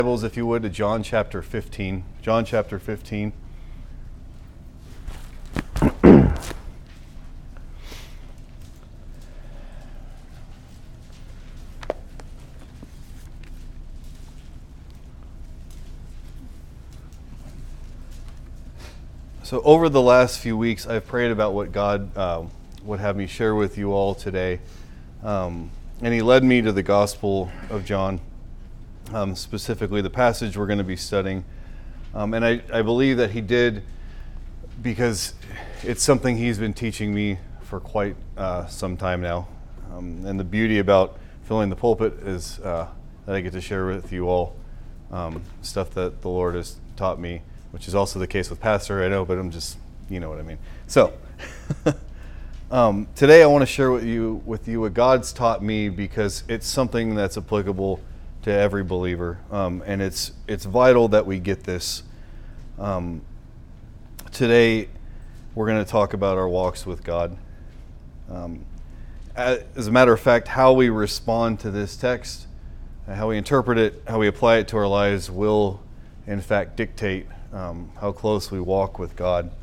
Bibles, if you would, to John chapter 15. John chapter 15. So over the last few weeks, I've prayed about what God would have me share with you all today. And He led me to the Gospel of John. Specifically the passage we're going to be studying. And I believe that He did because it's something He's been teaching me for quite some time now. And the beauty about filling the pulpit is that I get to share with you all stuff that the Lord has taught me, which is also the case with Pastor, I know, but I'm just, you know what I mean. So, today I want to share with you what God's taught me because it's something that's applicable to every believer, and it's vital that we get this. Today, we're going to talk about our walks with God. As a matter of fact, how we respond to this text, how we interpret it, how we apply it to our lives will, in fact, dictate how close we walk with God.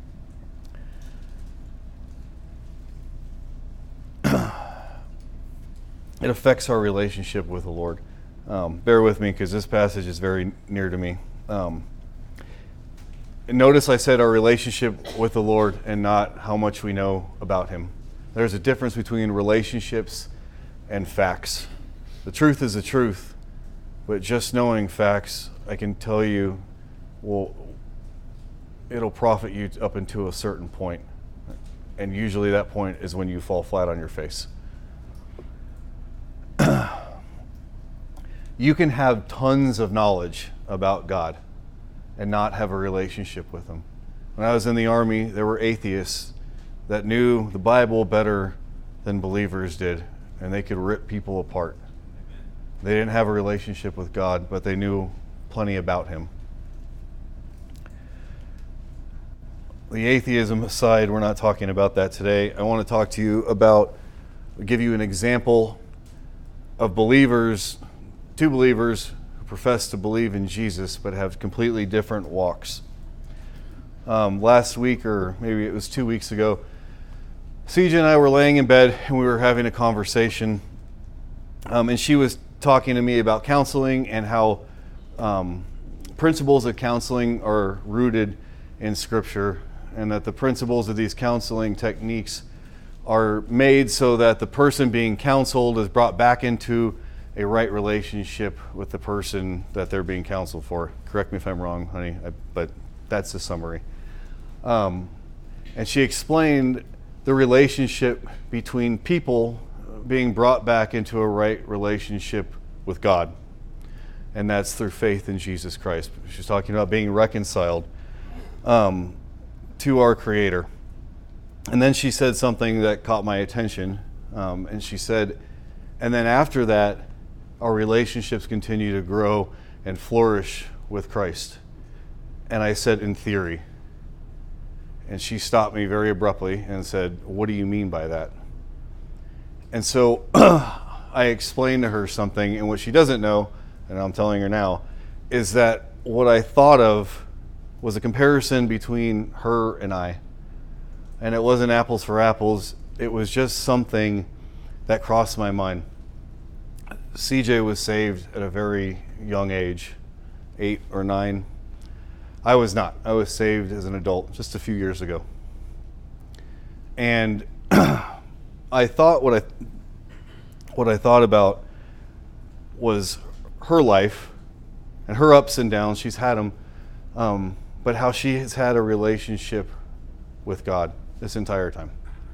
It affects our relationship with the Lord. Bear with me because this passage is very near to me. Notice I said our relationship with the Lord and not how much we know about Him. There's a difference between relationships and facts. The truth is the truth, but just knowing facts, I can tell you, well, it'll profit you up until a certain point. And usually that point is when you fall flat on your face. You can have tons of knowledge about God and not have a relationship with Him. When I was in the Army, there were atheists that knew the Bible better than believers did, and they could rip people apart. They didn't have a relationship with God, but they knew plenty about Him. The atheism aside, we're not talking about that today. I want to talk to you about, give you an example of two believers who profess to believe in Jesus but have completely different walks. Last week, or maybe it was 2 weeks ago, CJ and I were laying in bed and we were having a conversation, and she was talking to me about counseling and how principles of counseling are rooted in Scripture, and that the principles of these counseling techniques are made so that the person being counseled is brought back into a right relationship with the person that they're being counseled for. Correct me if I'm wrong, honey, but that's the summary. And she explained the relationship between people being brought back into a right relationship with God. And that's through faith in Jesus Christ. She's talking about being reconciled to our Creator. And then she said something that caught my attention. And she said, and then after that, our relationships continue to grow and flourish with Christ. And I said, in theory. And she stopped me very abruptly and said, what do you mean by that? And so I explained to her something, and what she doesn't know, and I'm telling her now, is that what I thought of was a comparison between her and I. And it wasn't apples for apples. It was just something that crossed my mind. CJ was saved at a very young age, 8 or 9. I was not. I was saved as an adult just a few years ago. And I thought what I thought about was her life and her ups and downs. She's had them, but how she has had a relationship with God this entire time.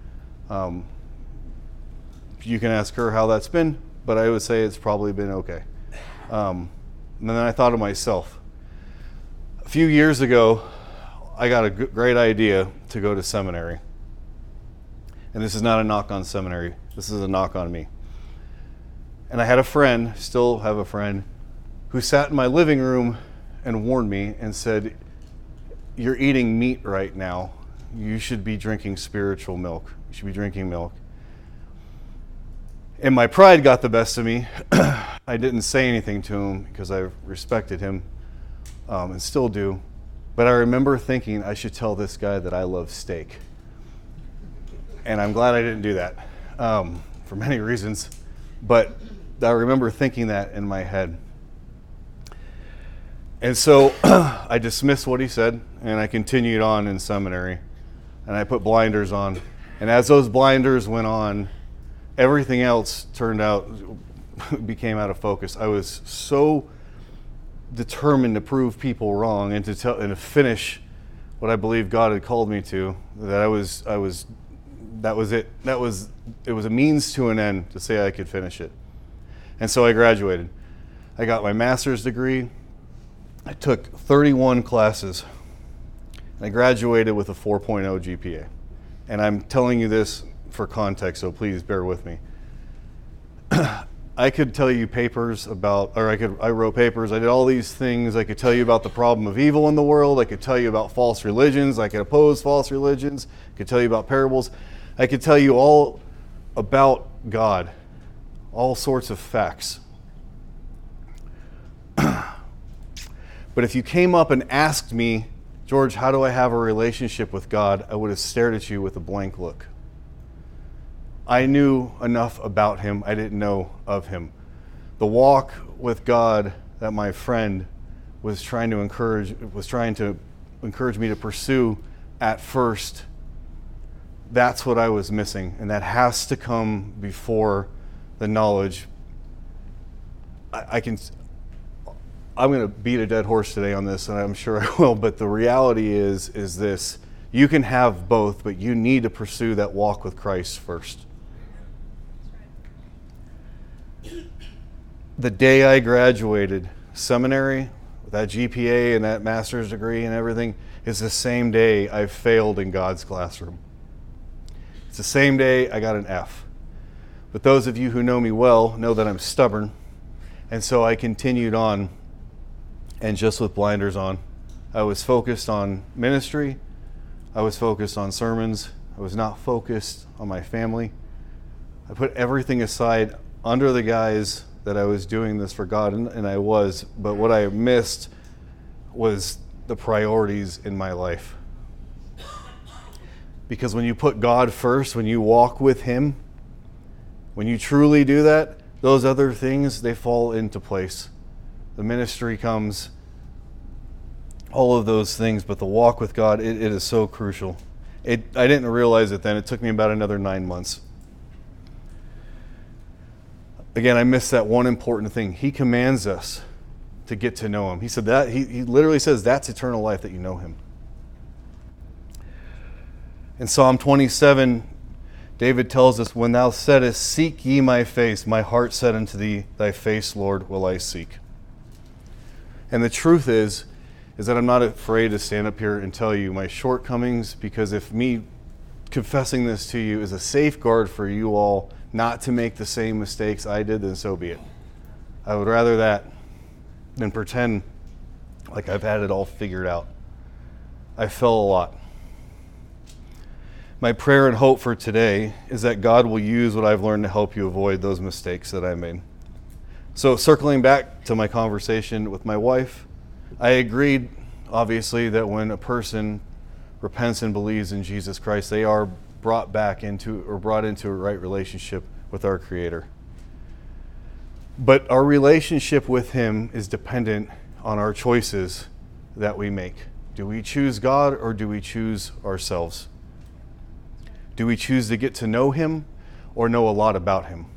You can ask her how that's been, but I would say it's probably been okay. And then I thought of myself. A few years ago, I got a great idea to go to seminary. And this is not a knock on seminary. This is a knock on me. And I had a friend, still have a friend, who sat in my living room and warned me and said, you're eating meat right now. You should be drinking spiritual milk. You should be drinking milk. And my pride got the best of me. I didn't say anything to him because I respected him and still do. But I remember thinking I should tell this guy that I love steak. And I'm glad I didn't do that for many reasons. But I remember thinking that in my head. And so I dismissed what he said, and I continued on in seminary. And I put blinders on. And as those blinders went on, everything else became out of focus. I was so determined to prove people wrong and to finish what I believe God had called me to, that it was a means to an end to say I could finish it. And so I graduated. I got my master's degree. I took 31 classes. I graduated with a 4.0 GPA. And I'm telling you this for context, so please bear with me. I could tell you papers about, I wrote papers, I did all these things. I could tell you about the problem of evil in the world. I could tell you about false religions. I could oppose false religions. I could tell you about parables. I could tell you all about God, all sorts of facts. But if you came up and asked me, George, how do I have a relationship with God? I would have stared at you with a blank look. I knew enough about him I didn't know of him. The walk with God that my friend was trying to encourage me to pursue at first, that's what I was missing, and that has to come before the knowledge. I'm going to beat a dead horse today on this, and I'm sure I will, but the reality is this. You can have both, but you need to pursue that walk with Christ first. The day I graduated seminary, with that GPA and that master's degree and everything, is the same day I failed in God's classroom. It's the same day I got an F. But those of you who know me well know that I'm stubborn, and so I continued on, and just with blinders on. I was focused on ministry. I was focused on sermons. I was not focused on my family. I put everything aside under the guise that I was doing this for God, and I was, but what I missed was the priorities in my life. Because when you put God first, when you walk with him, when you truly do that, those other things, they fall into place. The ministry comes, all of those things, but the walk with God, it is so crucial. I didn't realize it then. It took me about another 9 months. Again, I missed that one important thing. He commands us to get to know him. He said that, he literally says that's eternal life, that you know him. In Psalm 27, David tells us, when thou saidest, seek ye my face, my heart said unto thee, thy face, Lord, will I seek. And the truth is that I'm not afraid to stand up here and tell you my shortcomings, because if me confessing this to you is a safeguard for you all not to make the same mistakes I did, then so be it. I would rather that than pretend like I've had it all figured out. I fell a lot. My prayer and hope for today is that God will use what I've learned to help you avoid those mistakes that I made. So circling back to my conversation with my wife, I agreed, obviously, that when a person repents and believes in Jesus Christ, they are brought into a right relationship with our Creator. But our relationship with him is dependent on our choices that we make. Do we choose God or do we choose ourselves? Do we choose to get to know him or know a lot about him?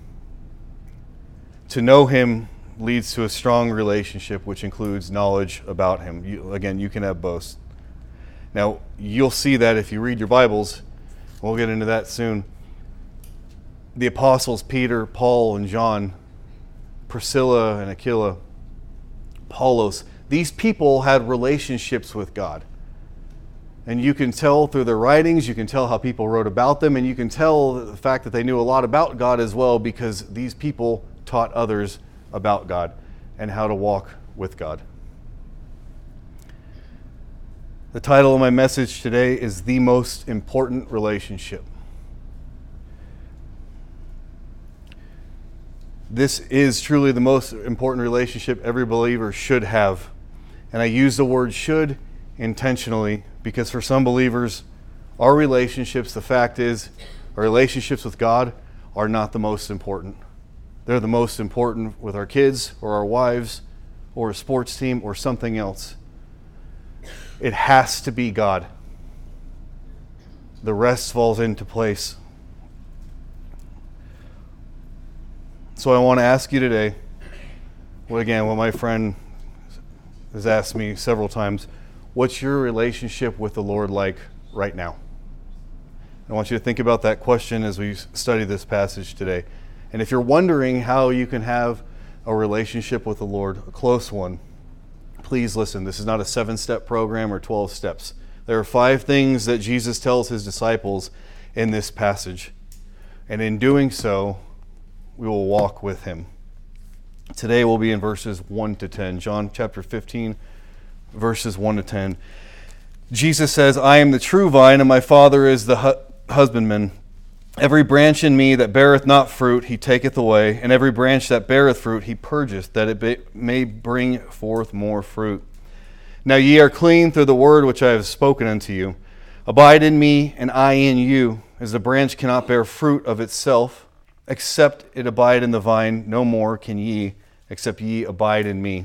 To know him leads to a strong relationship, which includes knowledge about him. You can have both. Now, you'll see that if you read your Bibles. We'll get into that soon. The apostles, Peter, Paul, and John, Priscilla and Aquila, Apollos, these people had relationships with God. And you can tell through their writings, you can tell how people wrote about them, and you can tell the fact that they knew a lot about God as well, because these people taught others about God and how to walk with God. The title of my message today is The Most Important Relationship. This is truly the most important relationship every believer should have. And I use the word should intentionally because for some believers, our relationships, the fact is, our relationships with God are not the most important. They're the most important with our kids or our wives or a sports team or something else. It has to be God. The rest falls into place. So I want to ask you today, what my friend has asked me several times, what's your relationship with the Lord like right now? I want you to think about that question as we study this passage today. And if you're wondering how you can have a relationship with the Lord, a close one, please listen. This is not a 7-step program or 12 steps. There are 5 things that Jesus tells his disciples in this passage. And in doing so, we will walk with him. Today we'll be in verses 1 to 10. John chapter 15, verses 1 to 10. Jesus says, I am the true vine, and my Father is the husbandman. Every branch in me that beareth not fruit, he taketh away, and every branch that beareth fruit, he purgeth, that it may bring forth more fruit. Now ye are clean through the word which I have spoken unto you. Abide in me, and I in you, as the branch cannot bear fruit of itself, except it abide in the vine, no more can ye, except ye abide in me.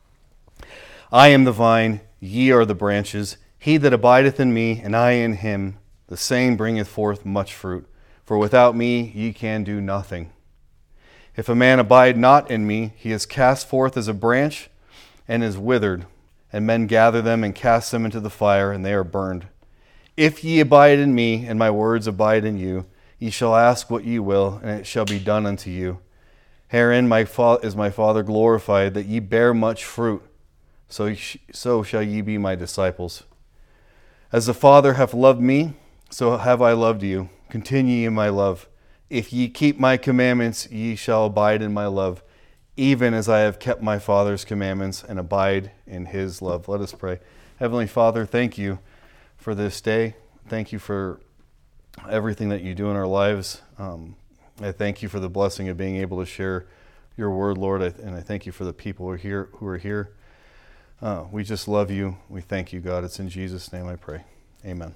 I am the vine, ye are the branches. He that abideth in me, and I in him, the same bringeth forth much fruit. For without me ye can do nothing. If a man abide not in me, he is cast forth as a branch, and is withered, and men gather them and cast them into the fire, and they are burned. If ye abide in me, and my words abide in you, ye shall ask what ye will, and it shall be done unto you. Herein is my Father glorified, that ye bear much fruit, so shall ye be my disciples. As the Father hath loved me, so have I loved you. Continue in my love. If ye keep my commandments, ye shall abide in my love, even as I have kept my Father's commandments and abide in his love. Let us pray. Heavenly Father, thank you for this day. Thank you for everything that you do in our lives. I thank you for the blessing of being able to share your word, Lord, and I thank you for the people who are here. We just love you. We thank you, God. It's in Jesus' name I pray. Amen.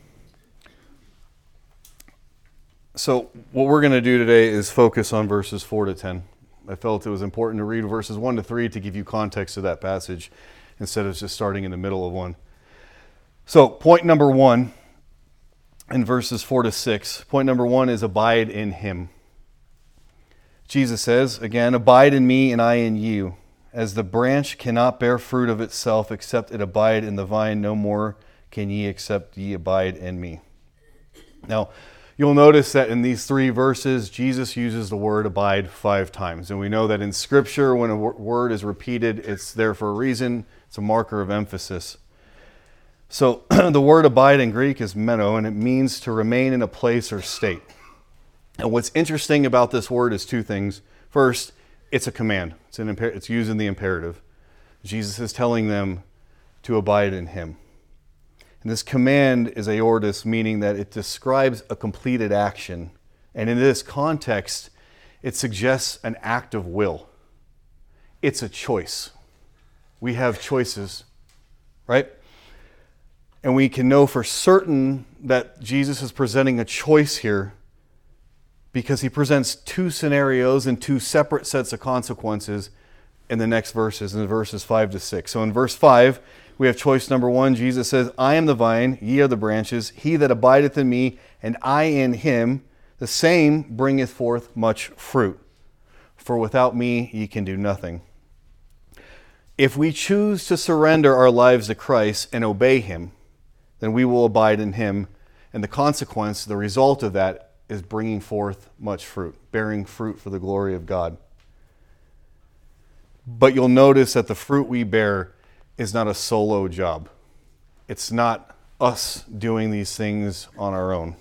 So what we're going to do today is focus on verses 4 to 10. I felt it was important to read verses 1 to 3 to give you context to that passage instead of just starting in the middle of one. So point number 1 in verses 4 to 6. Point number 1 is abide in him. Jesus says, again, abide in me and I in you. As the branch cannot bear fruit of itself except it abide in the vine, no more can ye except ye abide in me. Now, you'll notice that in these 3 verses, Jesus uses the word abide 5 times. And we know that in Scripture, when a word is repeated, it's there for a reason. It's a marker of emphasis. So the word abide in Greek is meno, and it means to remain in a place or state. And what's interesting about this word is 2 things. First, it's a command. It's used in the imperative. Jesus is telling them to abide in him. And this command is aorist, meaning that it describes a completed action. And in this context, it suggests an act of will. It's a choice. We have choices, right? And we can know for certain that Jesus is presenting a choice here because he presents 2 scenarios and 2 separate sets of consequences in the next verses, in verses 5 to 6. So in verse 5, we have choice number 1. Jesus says, I am the vine, ye are the branches. He that abideth in me, and I in him, the same bringeth forth much fruit. For without me ye can do nothing. If we choose to surrender our lives to Christ and obey him, then we will abide in him. And the consequence, the result of that, is bringing forth much fruit, bearing fruit for the glory of God. But you'll notice that the fruit we bear is not a solo job. It's not us doing these things on our own.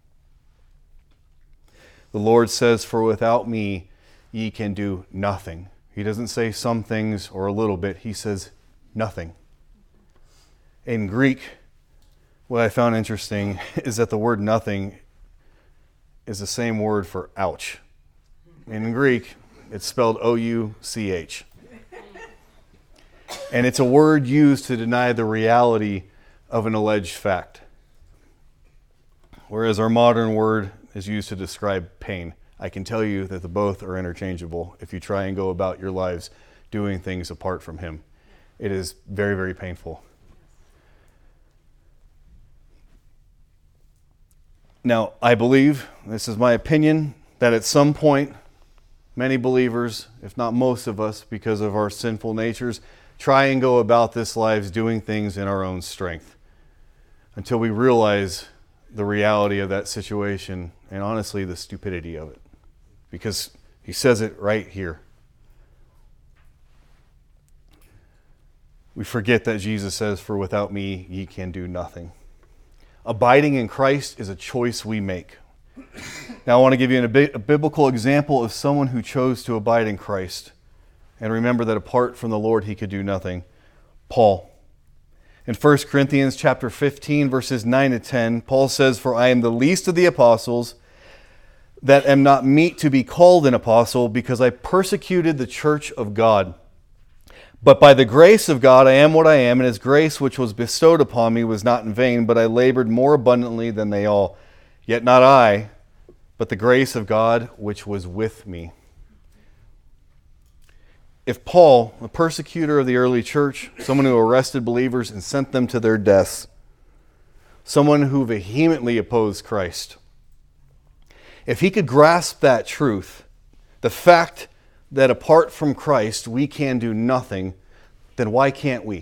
The Lord says, for without me, ye can do nothing. He doesn't say some things or a little bit. He says nothing. In Greek, what I found interesting is that the word nothing is the same word for ouch. In Greek, It's spelled O-U-C-H. And it's a word used to deny the reality of an alleged fact. Whereas our modern word is used to describe pain. I can tell you that the both are interchangeable if you try and go about your lives doing things apart from Him. It is very, very painful. Now, I believe, this is my opinion, that at some point, many believers, if not most of us, because of our sinful natures, try and go about this lives doing things in our own strength until we realize the reality of that situation and honestly the stupidity of it. Because He says it right here. We forget that Jesus says, "For without me ye can do nothing." Abiding in Christ is a choice we make. Now I want to give you a biblical example of someone who chose to abide in Christ. And remember that apart from the Lord he could do nothing. Paul. In 1 Corinthians chapter 15, verses 9 to 10, Paul says, "For I am the least of the apostles, that am not meet to be called an apostle, because I persecuted the church of God. But by the grace of God I am what I am, and His grace which was bestowed upon me was not in vain, but I labored more abundantly than they all. Yet not I, but the grace of God which was with me." If Paul, a persecutor of the early church, someone who arrested believers and sent them to their deaths, someone who vehemently opposed Christ, if he could grasp that truth, the fact that apart from Christ we can do nothing, then why can't we?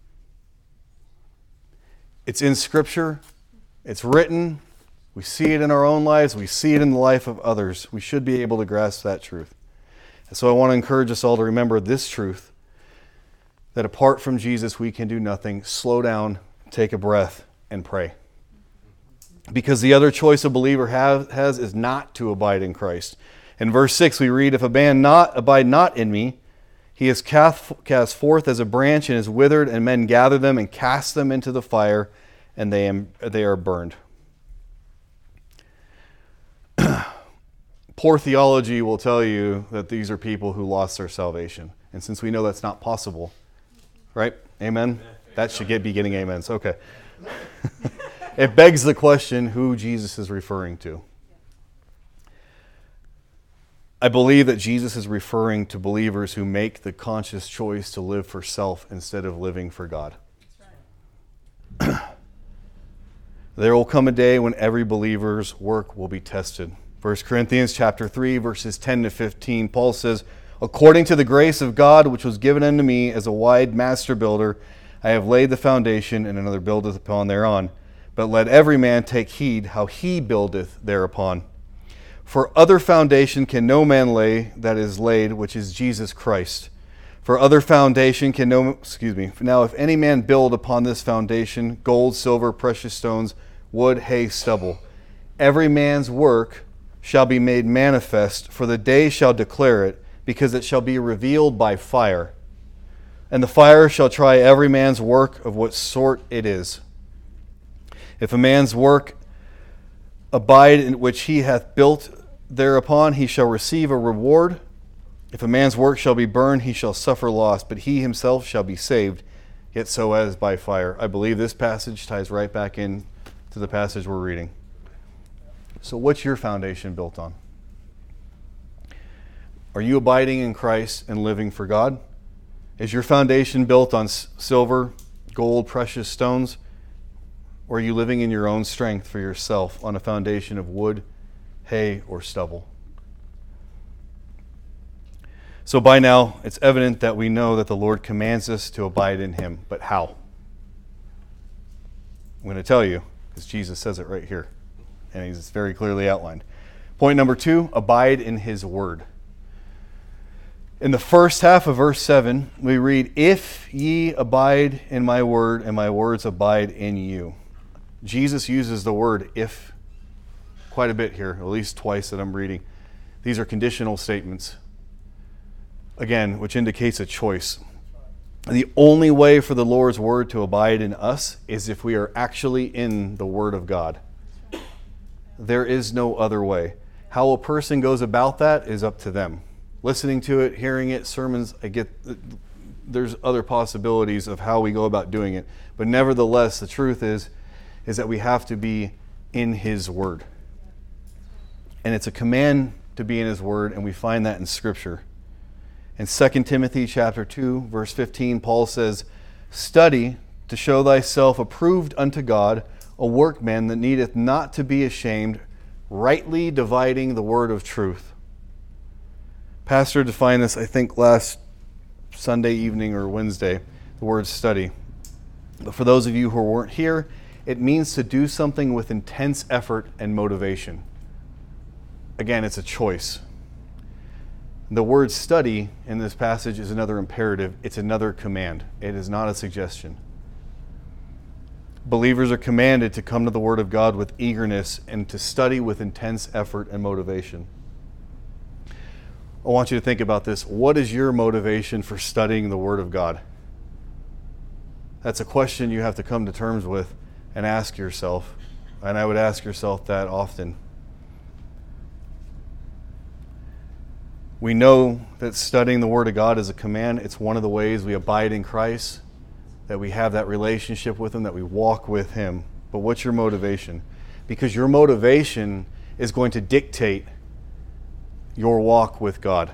It's in Scripture, it's written, we see it in our own lives, we see it in the life of others. We should be able to grasp that truth. And so I want to encourage us all to remember this truth, that apart from Jesus we can do nothing. Slow down, take a breath, and pray. Because the other choice a believer has is not to abide in Christ. In verse 6 we read, "If a man abide not in me, he is cast forth as a branch and is withered, and men gather them and cast them into the fire, and they are burned." Poor theology will tell you that these are people who lost their salvation. And since we know that's not possible, right? Amen? That should be getting amens. Okay. It begs the question who Jesus is referring to. I believe that Jesus is referring to believers who make the conscious choice to live for self instead of living for God. There will come a day when every believer's work will be tested. 1 Corinthians chapter 3, verses 10 to 15, Paul says, "According to the grace of God which was given unto me as a wise master builder, I have laid the foundation, and another buildeth upon thereon. But let every man take heed how he buildeth thereupon. For other foundation can no man lay that is laid, which is Jesus Christ. For other foundation can Now if any man build upon this foundation gold, silver, precious stones, wood, hay, stubble, every man's work shall be made manifest, for the day shall declare it, because it shall be revealed by fire. And the fire shall try every man's work of what sort it is. If a man's work abide in which he hath built thereupon, he shall receive a reward. If a man's work shall be burned, he shall suffer loss, but he himself shall be saved, yet so as by fire." I believe this passage ties right back in to the passage we're reading. So what's your foundation built on? Are you abiding in Christ and living for God? Is your foundation built on silver, gold, precious stones? Or are you living in your own strength for yourself on a foundation of wood, hay, or stubble? So by now, it's evident that we know that the Lord commands us to abide in Him. But how? I'm going to tell you, because Jesus says it right here. And it's very clearly outlined. Point number 2, abide in His Word. In the first half of verse 7, we read, "If ye abide in my word, and my words abide in you." Jesus uses the word "if" quite a bit here, at least twice that I'm reading. These are conditional statements, again, which indicates a choice. The only way for the Lord's word to abide in us is if we are actually in the Word of God. There is no other way. How a person goes about that is up to them. listening to it, hearing it, sermons. There's other possibilities of how we go about doing it. But nevertheless, the truth is that we have to be in His Word. And it's a command to be in His Word, and we find that in Scripture. In 2 Timothy chapter 2, verse 15, Paul says, "Study to show thyself approved unto God, a workman that needeth not to be ashamed, rightly dividing the word of truth." Pastor defined this, I think, last Sunday evening or Wednesday, the word study. But for those of you who weren't here, it means to do something with intense effort and motivation. Again, it's a choice. The word study in this passage is another imperative. It's another command. It is not a suggestion. Believers are commanded to come to the Word of God with eagerness and to study with intense effort and motivation. I want you to think about this. What is your motivation for studying the Word of God? That's a question you have to come to terms with and ask yourself. And I would ask yourself that often. We know that studying the Word of God is a command. It's one of the ways we abide in Christ, that we have that relationship with Him, that we walk with Him. But what's your motivation? Because your motivation is going to dictate your walk with God.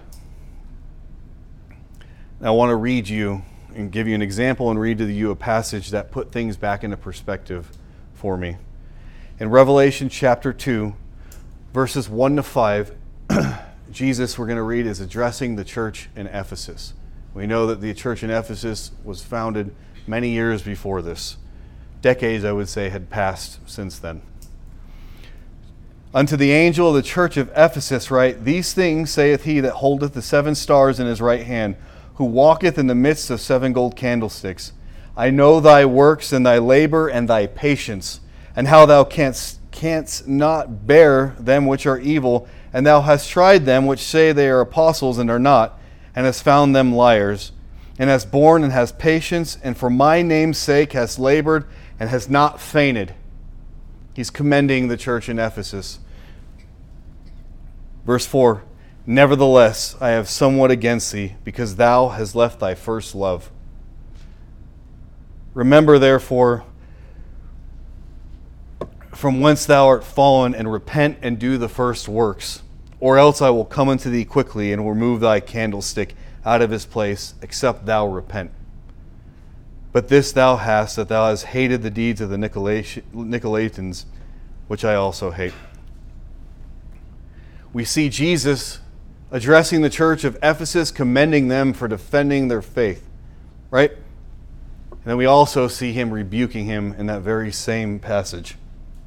Now, I want to read you and give you an example and read to you a passage that put things back into perspective for me. In Revelation chapter 2, verses 1 to 5, Jesus, we're going to read, is addressing the church in Ephesus. We know that the church in Ephesus was founded many years before this. Decades, I would say, had passed since then. "Unto the angel of the church of Ephesus write, These things saith he that holdeth the 7 stars in his right hand, who walketh in the midst of 7 gold candlesticks. I know thy works and thy labor and thy patience, and how thou canst not bear them which are evil, and thou hast tried them which say they are apostles and are not, and hast found them liars, and hast borne and hast patience, and for my name's sake hast labored and hast not fainted." He's commending the church in Ephesus. Verse 4, "Nevertheless, I have somewhat against thee, because thou hast left thy first love. Remember therefore from whence thou art fallen, and repent and do the first works. Or else I will come unto thee quickly, and remove thy candlestick out of his place, except thou repent. But this thou hast, that thou hast hated the deeds of the Nicolaitans, which I also hate." We see Jesus addressing the church of Ephesus, commending them for defending their faith, right? And then we also see him rebuking him in that very same passage.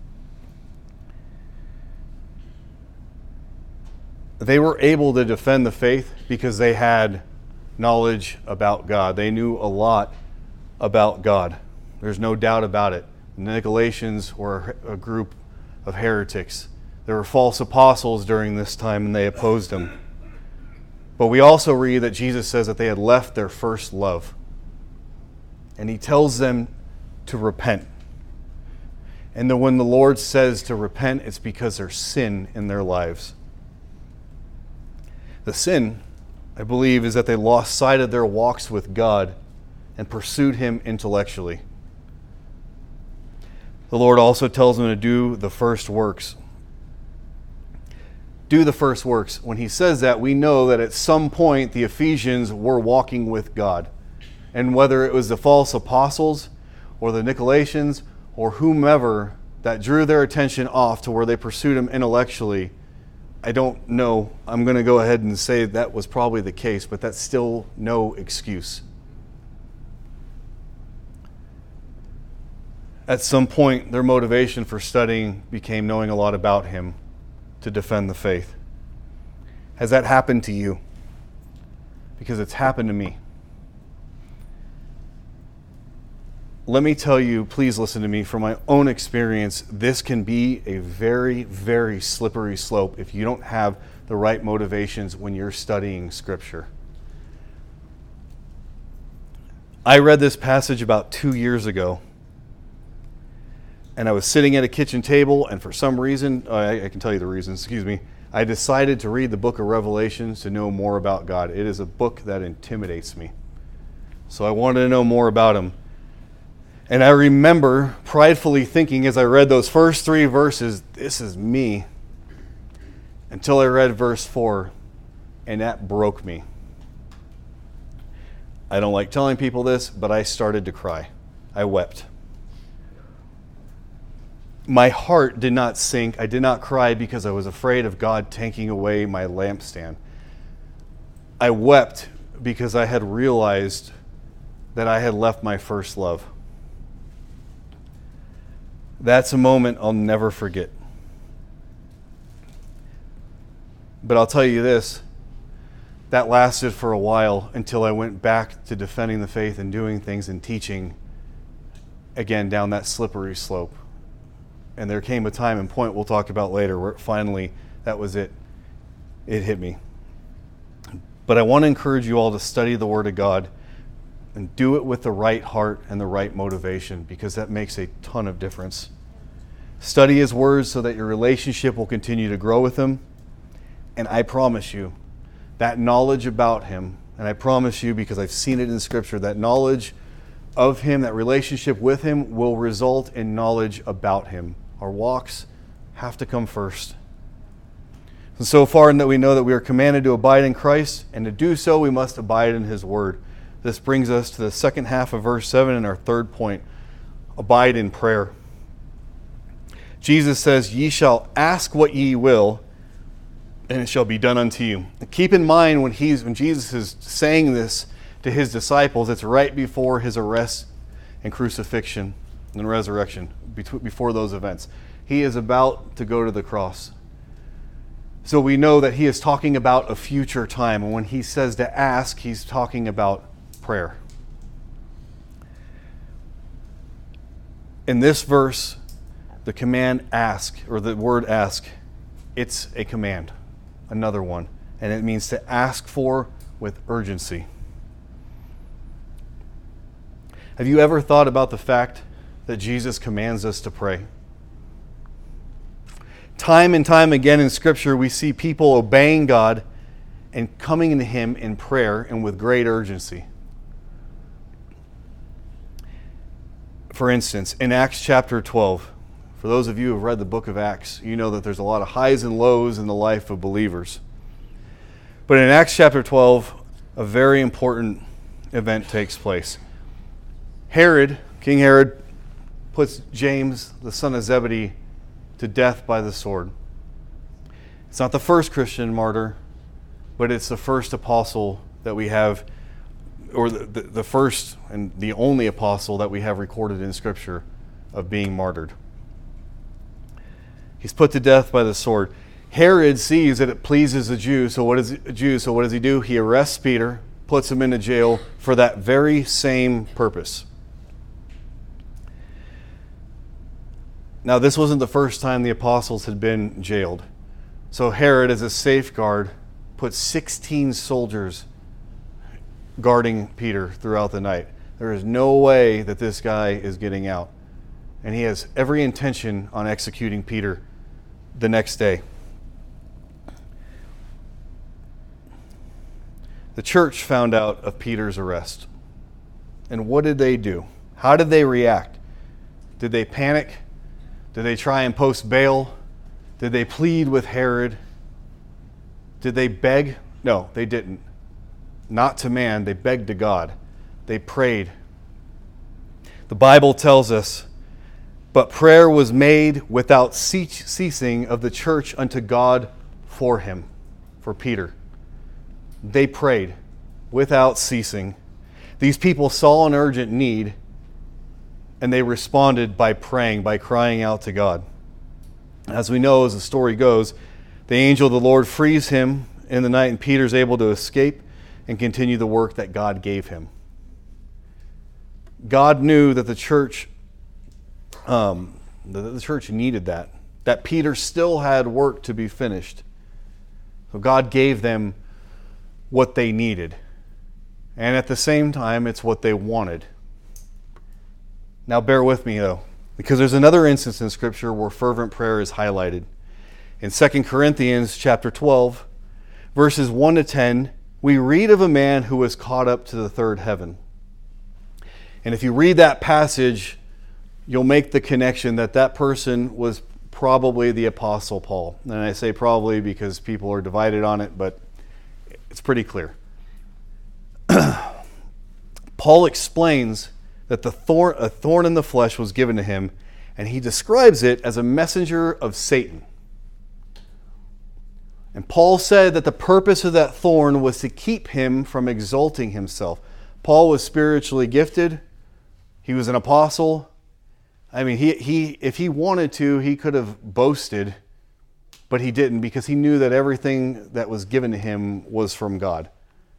They were able to defend the faith because they had knowledge about God. They knew a lot about God. There's no doubt about it. The Nicolaitans were a group of heretics. There were false apostles during this time, and they opposed them. But we also read that Jesus says that they had left their first love. And He tells them to repent. And then when the Lord says to repent, it's because there's sin in their lives. The sin, I believe, is that they lost sight of their walks with God and pursued Him intellectually. The Lord also tells them to do the first works. Do the first works. When He says that, we know that at some point the Ephesians were walking with God. And whether it was the false apostles or the Nicolaitans or whomever that drew their attention off to where they pursued Him intellectually, I don't know. I'm going to go ahead and say that was probably the case, but that's still no excuse. At some point, their motivation for studying became knowing a lot about Him to defend the faith. Has that happened to you? Because it's happened to me. Let me tell you, please listen to me, from my own experience, this can be a very, very slippery slope if you don't have the right motivations when you're studying Scripture. I read this passage about 2 years ago, and I was sitting at a kitchen table, and for some reason, I can tell you the reason, excuse me, I decided to read the book of Revelations to know more about God. It is a book that intimidates me. So I wanted to know more about him. And I remember pridefully thinking as I read those first 3 verses, this is me. Until I read verse 4, and that broke me. I don't like telling people this, but I started to cry. I wept. My heart did not sink. I did not cry because I was afraid of God taking away my lampstand. I wept because I had realized that I had left my first love. That's a moment I'll never forget. But I'll tell you this, that lasted for a while until I went back to defending the faith and doing things and teaching again down that slippery slope. And there came a time and point we'll talk about later where finally that was it. It hit me. But I want to encourage you all to study the Word of God and do it with the right heart and the right motivation, because that makes a ton of difference. Study His Word so that your relationship will continue to grow with Him. And I promise you, that knowledge about Him, and I promise you because I've seen it in Scripture, that knowledge of Him, that relationship with Him will result in knowledge about Him. Our walks have to come first. And so far in that we know that we are commanded to abide in Christ, and to do so we must abide in His Word. This brings us to the second half of verse 7 and our third point, abide in prayer. Jesus says, "Ye shall ask what ye will, and it shall be done unto you." Keep in mind when Jesus is saying this to His disciples, it's right before His arrest and crucifixion and resurrection, before those events. He is about to go to the cross. So we know that He is talking about a future time. And when He says to ask, He's talking about prayer. In this verse, the command ask, or the word ask, it's a command, another one. And it means to ask for with urgency. Have you ever thought about the fact that Jesus commands us to pray? Time and time again in Scripture, we see people obeying God and coming to Him in prayer and with great urgency. For instance, in Acts chapter 12, for those of you who have read the book of Acts, you know that there's a lot of highs and lows in the life of believers. But in Acts chapter 12, a very important event takes place. King Herod, puts James, the son of Zebedee, to death by the sword. It's not the first Christian martyr, but it's the first apostle that we have, or the first and the only apostle that we have recorded in Scripture of being martyred. He's put to death by the sword. Herod sees that it pleases the Jews, so what does he do? He arrests Peter, puts him into jail for that very same purpose. Now, this wasn't the first time the apostles had been jailed. So Herod, as a safeguard, put 16 soldiers guarding Peter throughout the night. There is no way that this guy is getting out. And he has every intention on executing Peter the next day. The church found out of Peter's arrest. And what did they do? How did they react? Did they panic? Did they try and post bail? Did they plead with Herod? Did they beg? No, they didn't. Not to man, they begged to God. They prayed. The Bible tells us, "But prayer was made without ceasing of the church unto God for him," for Peter. They prayed without ceasing. These people saw an urgent need, and they responded by praying, by crying out to God. As we know, as the story goes, the angel of the Lord frees him in the night, and Peter's able to escape and continue the work that God gave him. God knew that the church needed that Peter still had work to be finished. So God gave them what they needed. And at the same time, it's what they wanted. Now bear with me though, because there's another instance in Scripture where fervent prayer is highlighted. In 2 Corinthians chapter 12, verses 1 to 10, we read of a man who was caught up to the third heaven. And if you read that passage, you'll make the connection that that person was probably the Apostle Paul. And I say probably because people are divided on it, but it's pretty clear. Paul explains that a thorn in the flesh was given to him, and he describes it as a messenger of Satan. And Paul said that the purpose of that thorn was to keep him from exalting himself. Paul was spiritually gifted. He was an apostle. I mean, if he wanted to, he could have boasted, but he didn't, because he knew that everything that was given to him was from God.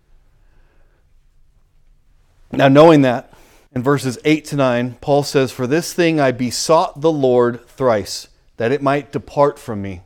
Now, knowing that, in verses 8 to 9, Paul says, "For this thing I besought the Lord thrice, that it might depart from me.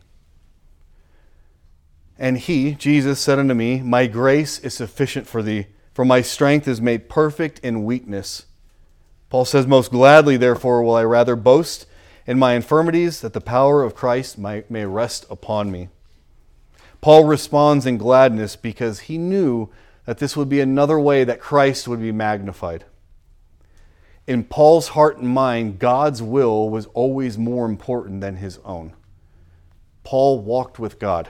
And he," Jesus, "said unto me, My grace is sufficient for thee, for my strength is made perfect in weakness." Paul says, "Most gladly, therefore, will I rather boast in my infirmities, that the power of Christ may rest upon me." Paul responds in gladness because he knew that this would be another way that Christ would be magnified. In Paul's heart and mind, God's will was always more important than his own. Paul walked with God.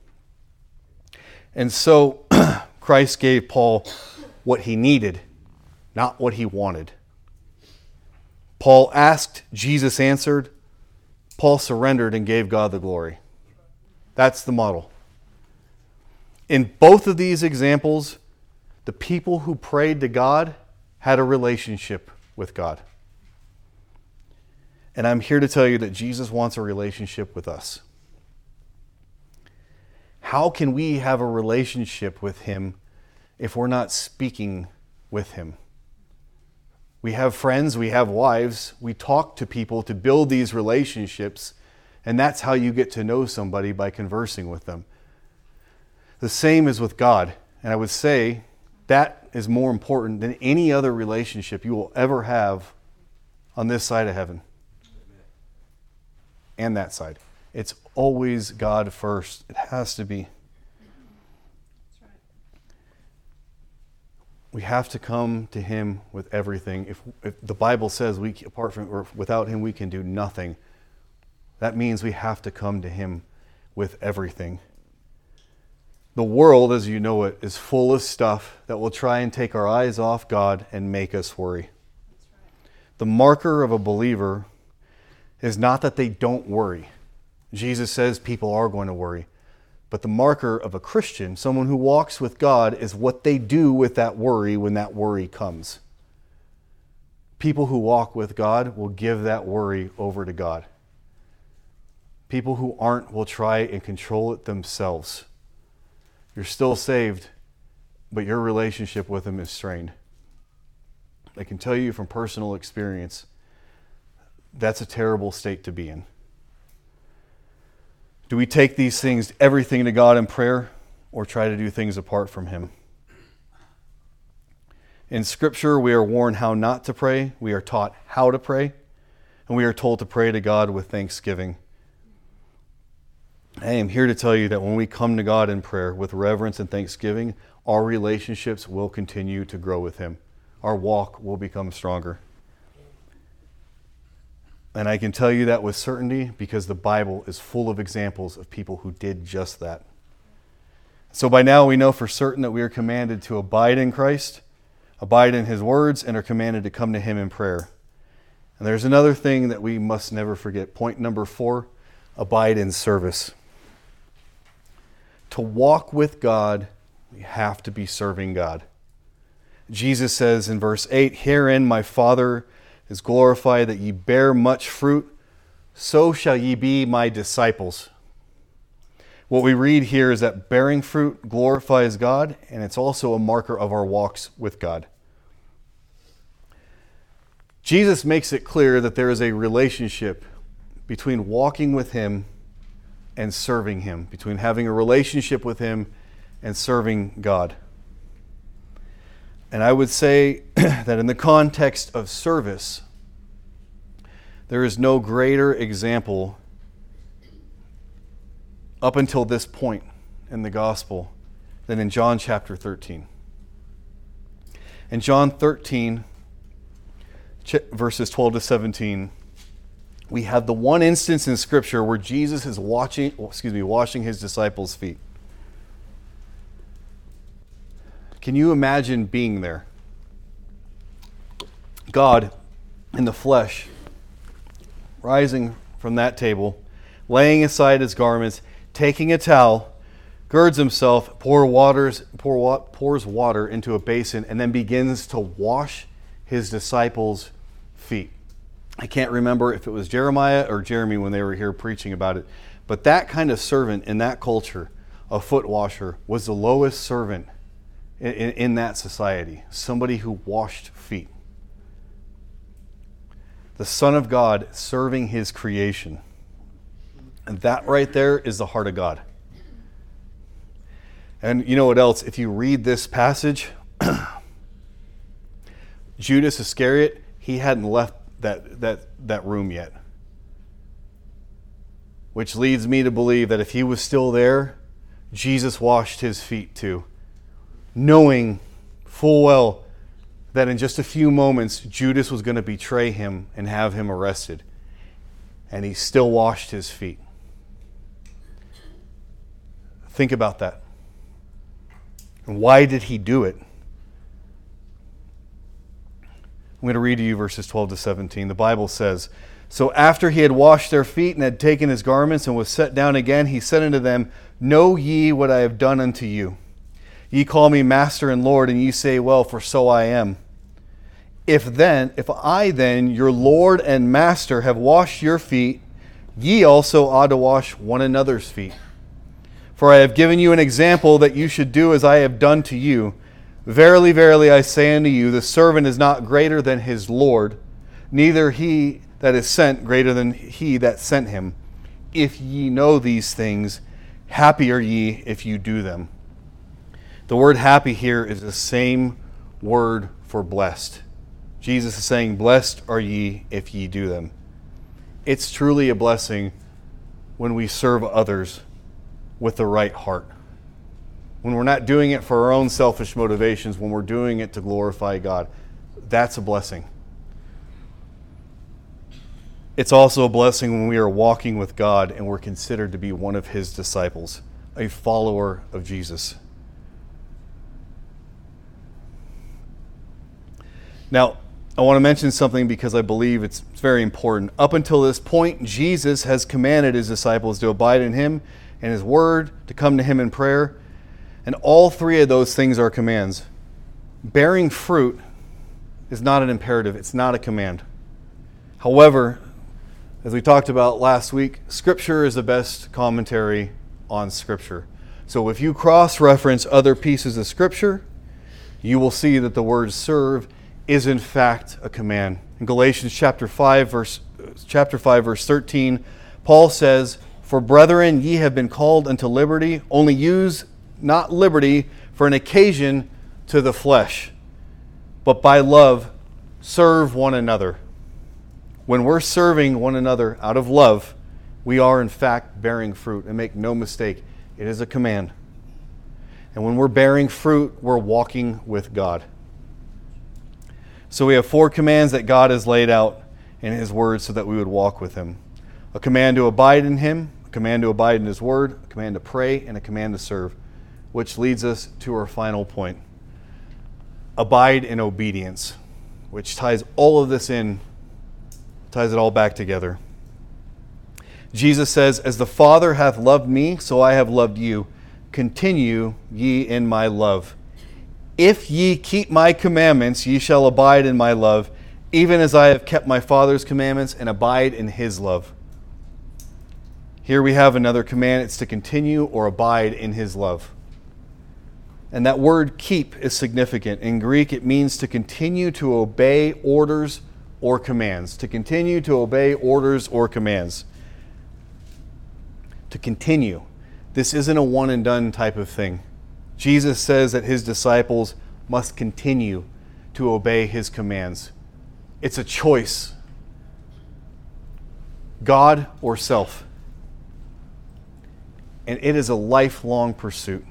And so Christ gave Paul what he needed, not what he wanted. Paul asked, Jesus answered. Paul surrendered and gave God the glory. That's the model. In both of these examples, the people who prayed to God had a relationship with God. And I'm here to tell you that Jesus wants a relationship with us. How can we have a relationship with him if we're not speaking with him? We have friends, we have wives, we talk to people to build these relationships, and that's how you get to know somebody, by conversing with them. The same is with God, and I would say that is more important than any other relationship you will ever have on this side of heaven. And that side. It's always God first. It has to be. We have to come to him with everything. If the Bible says apart from or without him we can do nothing, that means we have to come to him with everything. The world, as you know it, is full of stuff that will try and take our eyes off God and make us worry. The marker of a believer is not that they don't worry. Jesus says people are going to worry. But the marker of a Christian, someone who walks with God, is what they do with that worry when that worry comes. People who walk with God will give that worry over to God. People who aren't will try and control it themselves. You're still saved, but your relationship with him is strained. I can tell you from personal experience, that's a terrible state to be in. Do we take these things, everything to God in prayer, or try to do things apart from him? In Scripture, we are warned how not to pray. We are taught how to pray. And we are told to pray to God with thanksgiving. I am here to tell you that when we come to God in prayer with reverence and thanksgiving, our relationships will continue to grow with him. Our walk will become stronger. And I can tell you that with certainty because the Bible is full of examples of people who did just that. So by now we know for certain that we are commanded to abide in Christ, abide in his words, and are commanded to come to him in prayer. And there's another thing that we must never forget. Point number 4, abide in service. To walk with God, we have to be serving God. Jesus says in verse 8, "Herein my Father is glorified, that ye bear much fruit, so shall ye be my disciples." What we read here is that bearing fruit glorifies God, and it's also a marker of our walks with God. Jesus makes it clear that there is a relationship between walking with him and serving him, between having a relationship with him and serving God. And I would say that in the context of service, there is no greater example up until this point in the gospel than in John chapter 13. In John 13, verses 12 to 17, we have the one instance in Scripture where Jesus is washing his disciples' feet. Can you imagine being there? God in the flesh, rising from that table, laying aside his garments, taking a towel, girds himself, pours water into a basin, and then begins to wash his disciples' feet. I can't remember if it was Jeremiah or Jeremy when they were here preaching about it, but that kind of servant in that culture, a foot washer, was the lowest servant in that society. Somebody who washed feet. The Son of God serving his creation. And that right there is the heart of God. And you know what else? If you read this passage, Judas Iscariot, he hadn't left that room yet. Which leads me to believe that if he was still there, Jesus washed his feet too. Knowing full well that in just a few moments, Judas was going to betray him and have him arrested. And he still washed his feet. Think about that. And why did he do it? I'm going to read to you verses 12 to 17. The Bible says, "So after he had washed their feet and had taken his garments and was set down again, he said unto them, Know ye what I have done unto you? Ye call me Master and Lord, and ye say, Well, for so I am. If I then, your Lord and Master, have washed your feet, ye also ought to wash one another's feet. For I have given you an example that you should do as I have done to you. Verily, verily, I say unto you, the servant is not greater than his Lord, neither he that is sent greater than he that sent him. If ye know these things, happy are ye if you do them." The word happy here is the same word for blessed. Jesus is saying, "Blessed are ye if ye do them." It's truly a blessing when we serve others with the right heart. When we're not doing it for our own selfish motivations, when we're doing it to glorify God, that's a blessing. It's also a blessing when we are walking with God and we're considered to be one of his disciples, a follower of Jesus. Now, I want to mention something because I believe it's very important. Up until this point, Jesus has commanded his disciples to abide in him and his word, to come to him in prayer. And all three of those things are commands. Bearing fruit is not an imperative. It's not a command. However, as we talked about last week, Scripture is the best commentary on Scripture. So if you cross-reference other pieces of Scripture, you will see that the word serve is in fact a command. In Galatians chapter 5, verse 13, Paul says, "For brethren, ye have been called unto liberty, only use not liberty for an occasion to the flesh, but by love serve one another." When we're serving one another out of love, we are in fact bearing fruit. And make no mistake, it is a command. And when we're bearing fruit, we're walking with God. So we have 4 commands that God has laid out in his word so that we would walk with him. A command to abide in him, a command to abide in his word, a command to pray, and a command to serve. Which leads us to our final point. Abide in obedience, which ties all of this in, ties it all back together. Jesus says, "As the Father hath loved me, so I have loved you. Continue ye in my love. If ye keep my commandments, ye shall abide in my love, even as I have kept my Father's commandments and abide in his love." Here we have another command. It's to continue or abide in his love. And that word keep is significant. In Greek, it means to continue to obey orders or commands. To continue to obey orders or commands. To continue. This isn't a one and done type of thing. Jesus says that his disciples must continue to obey his commands. It's a choice. God or self. and it is a lifelong pursuit.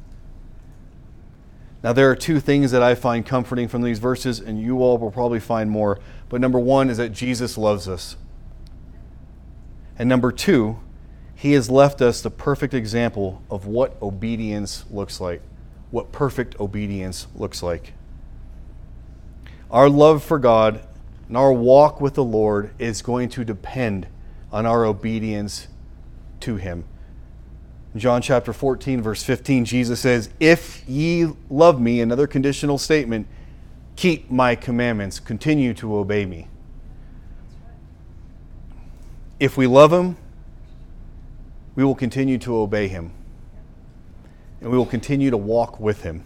Now, there are two things that I find comforting from these verses, and you all will probably find more. But number one is that Jesus loves us. And number two, he has left us the perfect example of what obedience looks like, what perfect obedience looks like. Our love for God and our walk with the Lord is going to depend on our obedience to him. In John chapter 14, verse 15, Jesus says, "If ye love me," another conditional statement, "keep my commandments," continue to obey me. If we love him, we will continue to obey him. And we will continue to walk with him.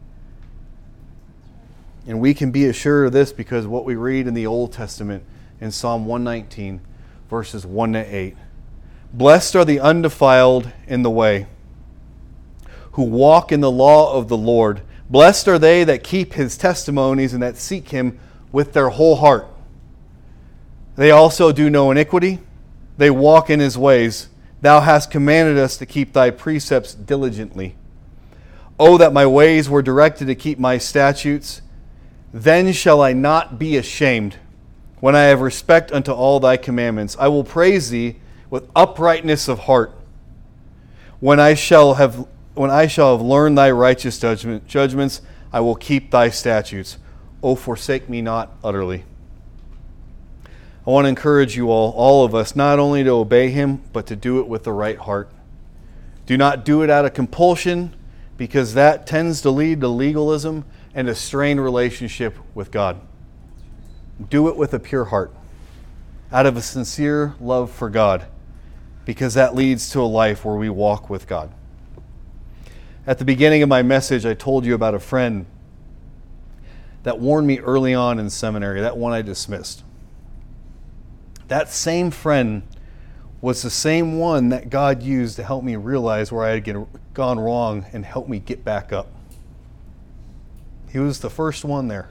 And we can be assured of this because what we read in the Old Testament in Psalm 119, verses 1 to 8. "Blessed are the undefiled in the way, who walk in the law of the Lord. Blessed are they that keep his testimonies and that seek him with their whole heart. They also do no iniquity. They walk in his ways. Thou hast commanded us to keep thy precepts diligently. Oh, that my ways were directed to keep my statutes. Then shall I not be ashamed when I have respect unto all thy commandments. I will praise thee with uprightness of heart. When I shall have learned thy righteous judgments, I will keep thy statutes. O forsake me not utterly." I want to encourage you all of us, not only to obey him, but to do it with the right heart. Do not do it out of compulsion, because that tends to lead to legalism and a strained relationship with God. Do it with a pure heart, out of a sincere love for God, because that leads to a life where we walk with God. At the beginning of my message, I told you about a friend that warned me early on in seminary, that one I dismissed. That same friend was the same one that God used to help me realize where I had gone wrong and help me get back up. He was the first one there.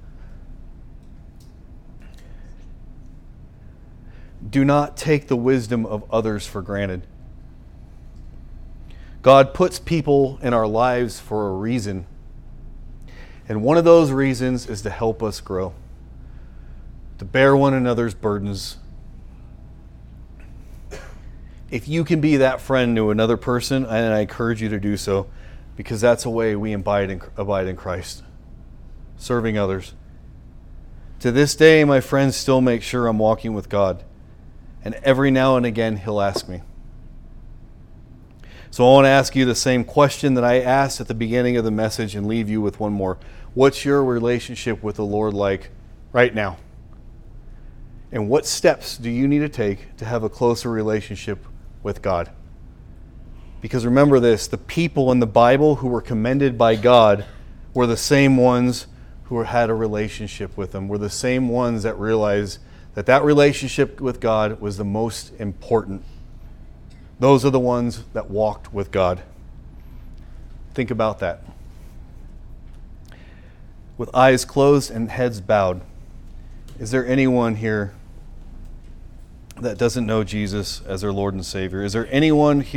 Do not take the wisdom of others for granted. God puts people in our lives for a reason. And one of those reasons is to help us grow, to bear one another's burdens. If you can be that friend to another person, and I encourage you to do so, because that's a way we abide in Christ, serving others. To this day, my friends still make sure I'm walking with God. And every now and again, he'll ask me. So I want to ask you the same question that I asked at the beginning of the message and leave you with one more. What's your relationship with the Lord like right now? And what steps do you need to take to have a closer relationship with God? Because remember this, the people in the Bible who were commended by God were the same ones who had a relationship with him, were the same ones that realized that relationship with God was the most important. Those are the ones that walked with God. Think about that. With eyes closed and heads bowed, is there anyone here that doesn't know Jesus as their Lord and Savior? Is there anyone here